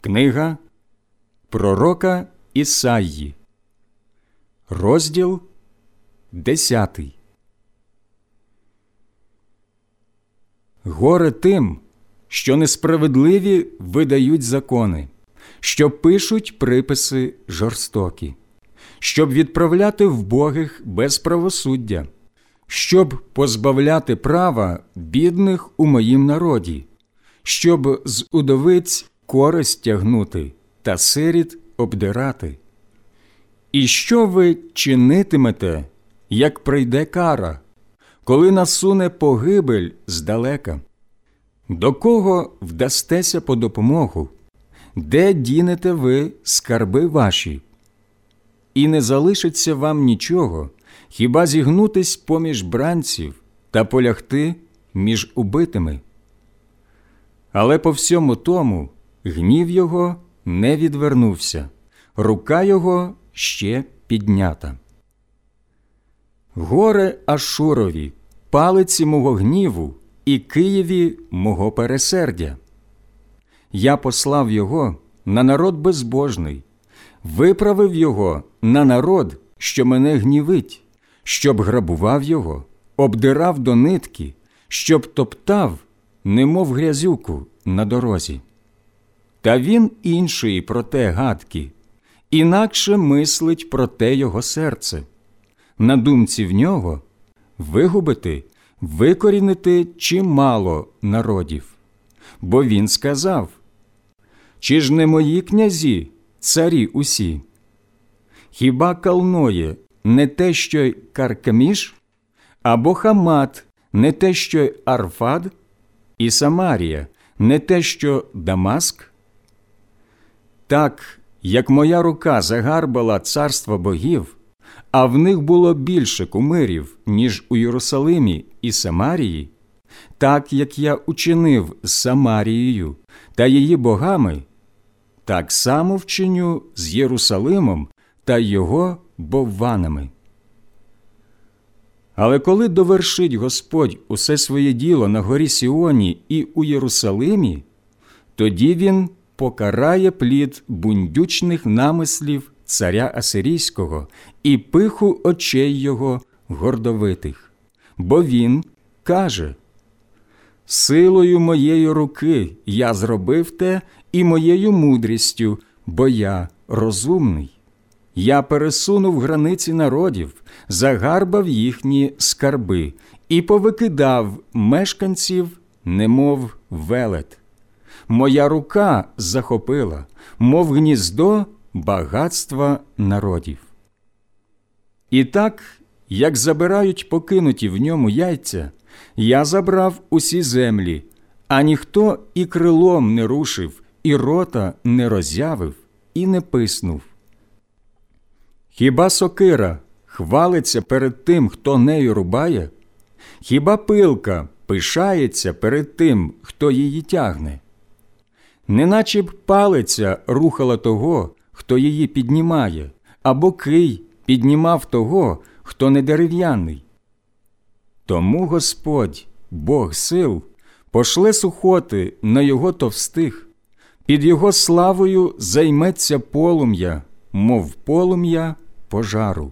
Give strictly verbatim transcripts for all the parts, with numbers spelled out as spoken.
Книга пророка Ісаї, розділ десятий. Горе тим, що несправедливі видають закони, що пишуть приписи жорстокі, щоб відправляти вбогих без правосуддя, щоб позбавляти права бідних у моїм народі, щоб з удовиць користь тягнути та сиріт обдирати. І що ви чинитимете, як прийде кара, коли насуне погибель здалека? До кого вдастеся по допомогу? Де дінете ви скарби ваші? І не залишиться вам нічого, хіба зігнутись поміж бранців та полягти між убитими. Але по всьому тому гнів його не відвернувся, рука його ще піднята. Горе Ашурові, палиці мого гніву, і Києві мого пересердя. Я послав його на народ безбожний, виправив його на народ, що мене гнівить, щоб грабував його, обдирав до нитки, щоб топтав, немов грязюку на дорозі. Та він іншої про те гадки, інакше мислить про те його серце. На думці в нього вигубити, викорінити чимало народів. Бо він сказав: чи ж не мої князі, царі усі? Хіба Калноє не те, що й Каркеміш? Або Хамат не те, що й Арфад? І Самарія не те, що Дамаск? Так, як моя рука загарбала царства богів, а в них було більше кумирів, ніж у Єрусалимі і Самарії, так, як я учинив з Самарією та її богами, так само вчиню з Єрусалимом та його бовванами. Але коли довершить Господь усе своє діло на горі Сіоні і у Єрусалимі, тоді він покарає плід бундючних намислів царя Асирійського і пиху очей його гордовитих. Бо він каже: «Силою моєї руки я зробив те і моєю мудрістю, бо я розумний. Я пересунув границі народів, загарбав їхні скарби і повикидав мешканців, немов велет. Моя рука захопила, мов гніздо, багатства народів. І так, як забирають покинуті в ньому яйця, я забрав усі землі, а ніхто і крилом не рушив, і рота не роззявив, і не писнув. Хіба сокира хвалиться перед тим, хто нею рубає? Хіба пилка пишається перед тим, хто її тягне? Неначе б палиця рухала того, хто її піднімає, або кий піднімав того, хто не дерев'яний. Тому Господь, Бог сил, пошле сухоти на його товстих, під його славою займеться полум'я, мов полум'я пожару.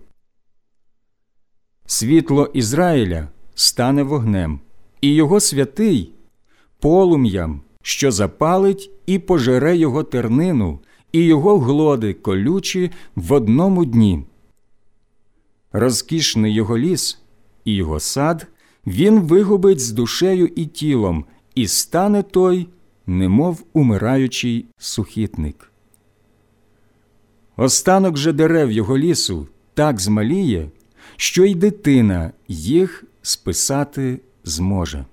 Світло Ізраїля стане вогнем, і його святий – полум'ям, що запалить і пожере його тернину, і його глоди колючі в одному дні. Розкішний його ліс і його сад він вигубить з душею і тілом, і стане той, немов умираючий сухітник. Останок же дерев його лісу так змаліє, що й дитина їх списати зможе.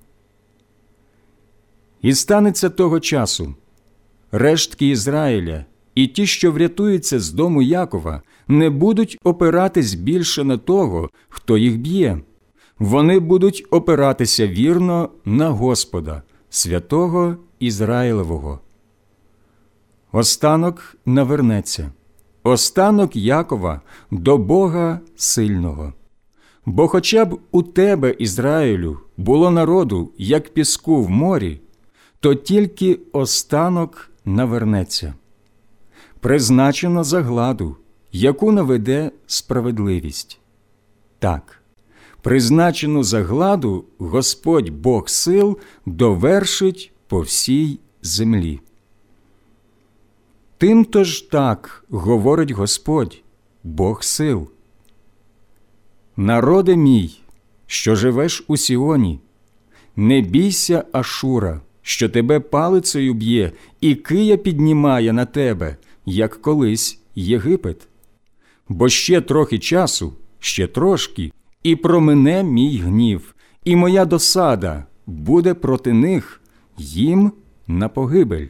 І станеться того часу: рештки Ізраїля і ті, що врятуються з дому Якова, не будуть опиратись більше на того, хто їх б'є. Вони будуть опиратися вірно на Господа, святого Ізраїлевого. Останок навернеться, останок Якова до Бога сильного. Бо хоча б у тебе, Ізраїлю, було народу, як піску в морі, то тільки останок навернеться, призначено загладу, яку наведе справедливість. Так, призначену загладу Господь Бог сил довершить по всій землі. Тим-то ж так говорить Господь, Бог сил. Народе мій, що живеш у Сіоні, не бійся Ашура, що тебе палицею б'є і кия піднімає на тебе, як колись Єгипет. Бо ще трохи часу, ще трошки, і промине мій гнів, і моя досада буде проти них, їм на погибель.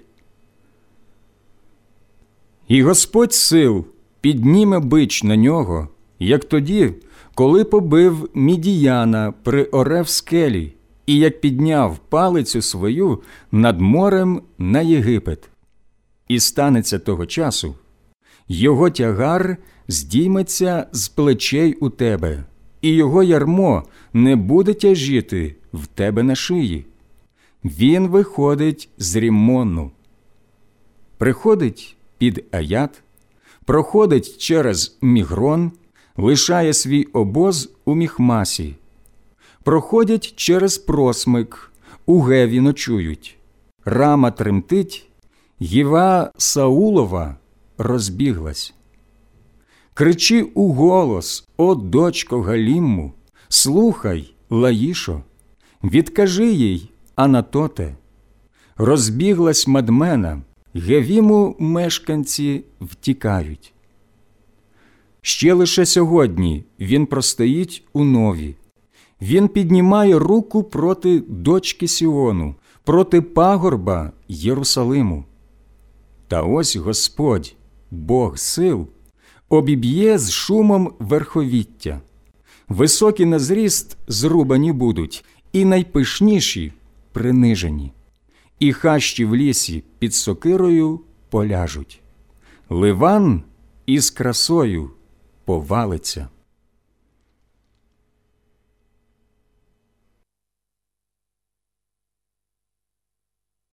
І Господь сил підніме бич на нього, як тоді, коли побив Мідіяна при оре в скелі, і як підняв палицю свою над морем на Єгипет. І станеться того часу, його тягар здійметься з плечей у тебе, і його ярмо не буде тяжіти в тебе на шиї. Він виходить з Ріммону, приходить під Аят, проходить через Мігрон, лишає свій обоз у Міхмасі, проходять через Просмик, у Геві ночують, Рама тремтить, Гіва Саулова розбіглась. Кричи у голос, о дочко Галімму, слухай, Лаїшо, відкажи їй, Анатоте. Розбіглась Мадмена, Гевіму мешканці втікають. Ще лише сьогодні він простоїть у Нові. Він піднімає руку проти дочки Сіону, проти пагорба Єрусалиму. Та ось Господь, Бог сил, обіб'є з шумом верховіття. Високі на зріст зрубані будуть, і найпишніші принижені. І хащі в лісі під сокирою поляжуть. Ливан із красою повалиться.